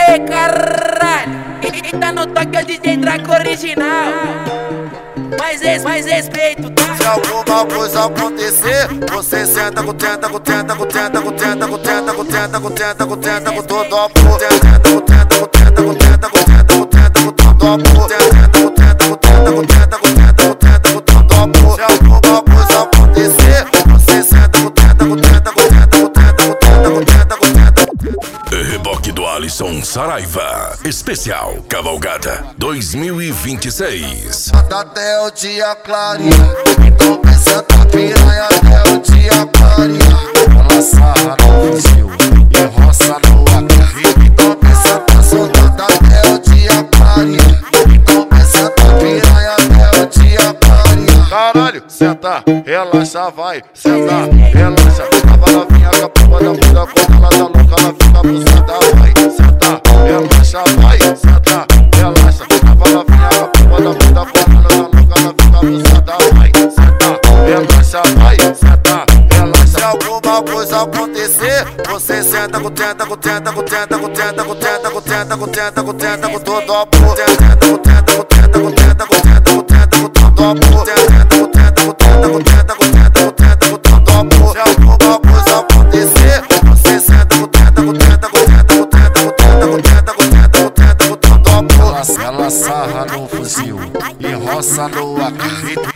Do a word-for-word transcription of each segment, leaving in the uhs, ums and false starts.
aí, caralho? E tá no toque o D J Draco original. Mais, res, mais respeito, tá? Se alguma coisa acontecer, você senta com tenta, com tenta, com tenta, com tenta, com tenta, com tenta, com tenta, com tenta, com todo amor. Tenta, com tenta, com tenta, com tenta, com tenta, com tenta, com todo amor. Tenta, com tenta, com tenta, com tenta, com tenta, com tenta, com todo amor. Se alguma coisa acontecer, você senta com tenta, com tenta, com tenta, com tenta, com tenta, com tenta, com tenta. Reboque do Alisson Saraiva. Especial Cavalgada dois mil e vinte e seis. Até o dia clarear, então vem sentar piranha até o dia clarear. Ela sarra no fuzil e roça no acarrito. Então vem sentar soldado até o dia clarear. Então vem sentar piranha até o dia clarear. Caralho, senta, relaxa, vai, senta, relaxa. Tava novinha com a porra da bunda, quando ela tá louca, ela fica abusada, vai, senta, relaxa, vai, senta, relaxa. Tava novinha com a porra da bunda, quando ela tá louca, ela fica abusada, vai, senta, relaxa, vai, senta, relaxa. Se alguma coisa acontecer, você senta com tenta, com tenta, com tenta, com tenta, com tenta, com tenta, com tenta, com tenta, com todo amor. Tenta, com tenta, com tenta, com tenta, com tenta, com tenta, com todo amor. Tenta, com tenta, com tenta, com tenta, com tenta, com tenta, com todo amor. Se alguma coisa acontecer, você senta com tenta, com tenta, com tenta, com tenta, com tenta, com tenta, com tenta, com tenta, com todo amor. Ela sarra no fuzil e roça no acarrito.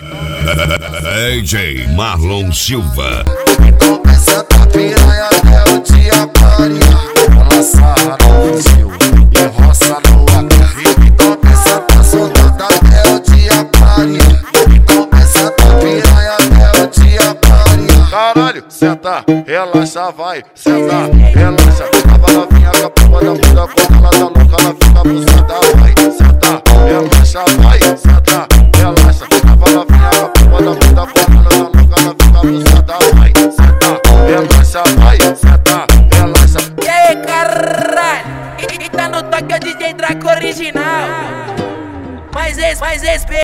D J Marlon Silva. Então vem sentar piranha até o dia clarear. Ela sarra no fuzil e roça no acarrito. Então vem sentar soldado até o dia clarear. Então vem sentar piranha até o dia clarear. Caralho, senta, relaxa, vai, senta, relaxa. Tava novinha com a porra da bunda, quando ela tá louca, ela fica abusada, vai, senta, relaxa, vai, senta, relaxa. Tava novinha com a porra da bunda, quando ela tá louca, ela fica abusada, vai, senta, relaxa, vai, senta, relaxa. E aí, caralho? E tá no toque o D J Draco original. Mais, res, mais respeito.